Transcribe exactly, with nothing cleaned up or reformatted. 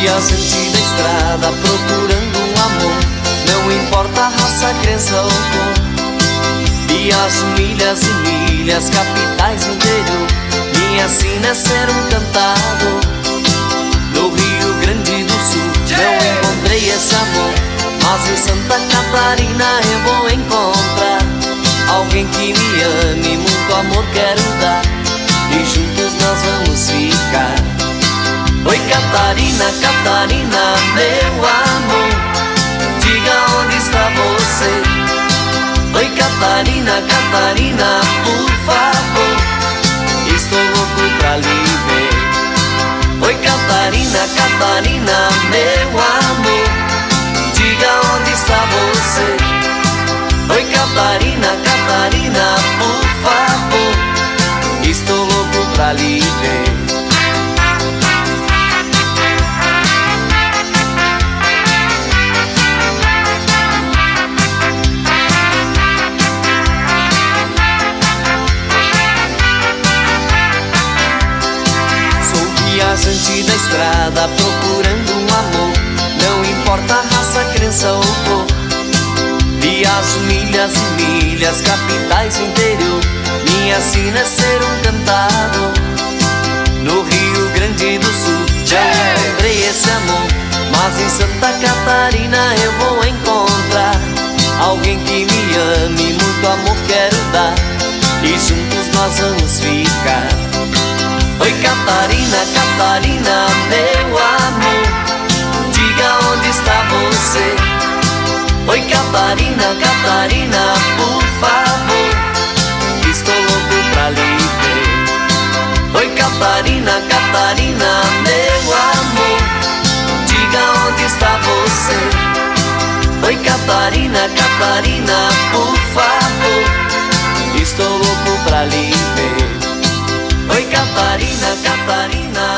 Viajante da estrada procurando um amor, não importa a raça, crença ou cor. E as milhas e milhas, capitais e interior, minha sina é ser um cantador. No Rio Grande do Sul não encontrei esse amor, mas em Santa Catarina eu vou encontrar alguém que me ame, muito amor quero dar, e juntos nós vamos ficar. Oi Catarina, Catarina, meu amor, diga onde está você. Oi Catarina, Catarina, por favor, estou louco pra lhe ver. Oi Catarina, Catarina, meu amor, diga onde está você. Oi Catarina, Catarina, por favor, estou louco pra lhe ver. Viajante da estrada procurando um amor, não importa a raça, crença ou cor. Vi as milhas e milhas, capitais e interior, minha sina é ser um cantador. No Rio Grande do Sul já encontrei esse amor, mas em Santa Catarina eu vou encontrar alguém que me ame, muito amor quero dar, e juntos nós vamos ficar. Oi Catarina, Catarina, meu amor, diga onde está você. Oi Catarina, Catarina, por favor, estou louco pra lhe ver. Oi Catarina, Catarina, meu amor, diga onde está você. Oi Catarina, Catarina, por favor, estou louco pra lhe ver. Oi Catarina, Catarina.